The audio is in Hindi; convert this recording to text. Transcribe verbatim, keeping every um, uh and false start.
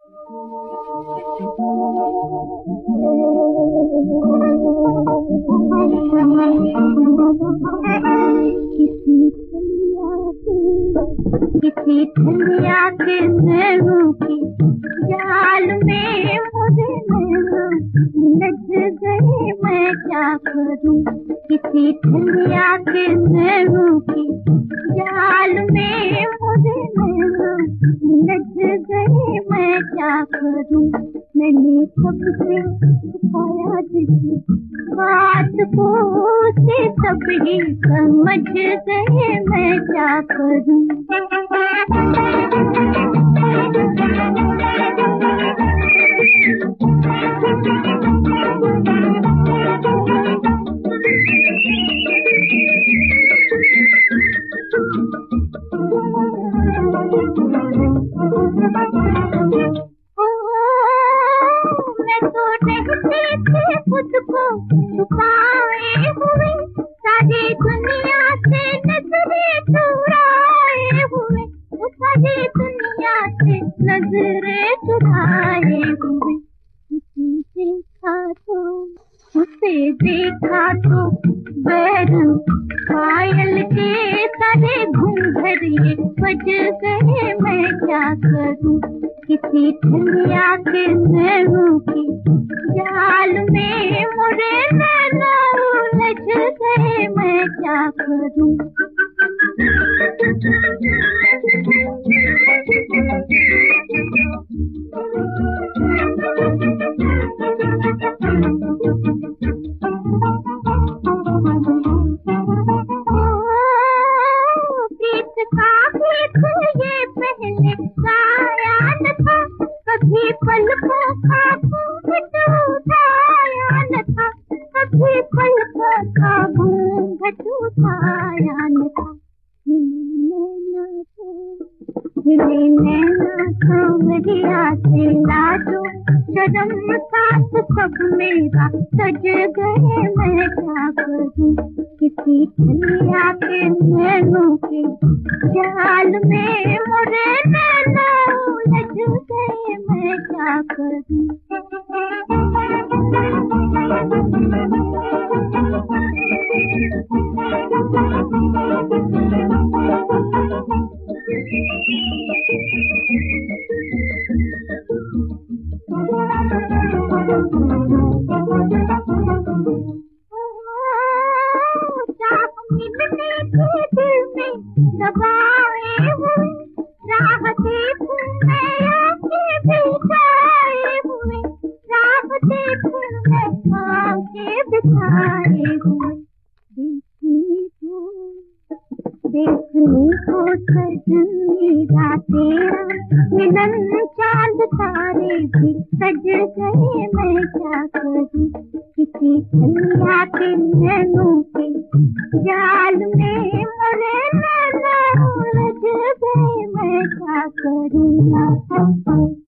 किसी ठंडिया के नैनों की जाल में मुझे लग गए, मैं क्या करूं। किसी ठंडिया के नैनों की जाल में मुझे लग गए, मैं क्या करूं। मैंने सबसे छुपाया जिस बात को उसे सब ही समझ गए, मैं क्या करूं। खुद को छुपाए हुए, सारी दुनिया से नजरें चुराए हुए, सारी दुनिया से नजरें चुराए हुए। उसे देखा तो उसे देखा तो बैरम पायल के सारे घूंघरिए बज गए, मैं क्या करूं। किसी ठंडिया के नैनों की जाल में मुझे नैना उलझ गए, मैं क्या करूं। प्रीत का गीत ये पहले गाया न था, कभी पलकों का घूंघट उठाया न था, कभी पलकों का घूंघट उठाया न था। हिले नैना सांवरिया से लाजो शर्म साथ सब मेरा सज गए, मैं क्या करूं। किसी ठंडिया के नैनों के जाल में मुझे नैना उलझ गए, मैं क्या करूं। मिलने के दिल में दबाए हुए, राह देखूं मैं आंखें बिछाए हुए, राह देखूं मैं आंखें बिछाए हुए। देखने को देखने को सजनीरा तेरा मिलन चांद तारे भी सज गए, मैं क्या करूं। किसी ठंडिया के नैनों के जाल में मुझे नैना उलझ गए, मैं क्या करूं।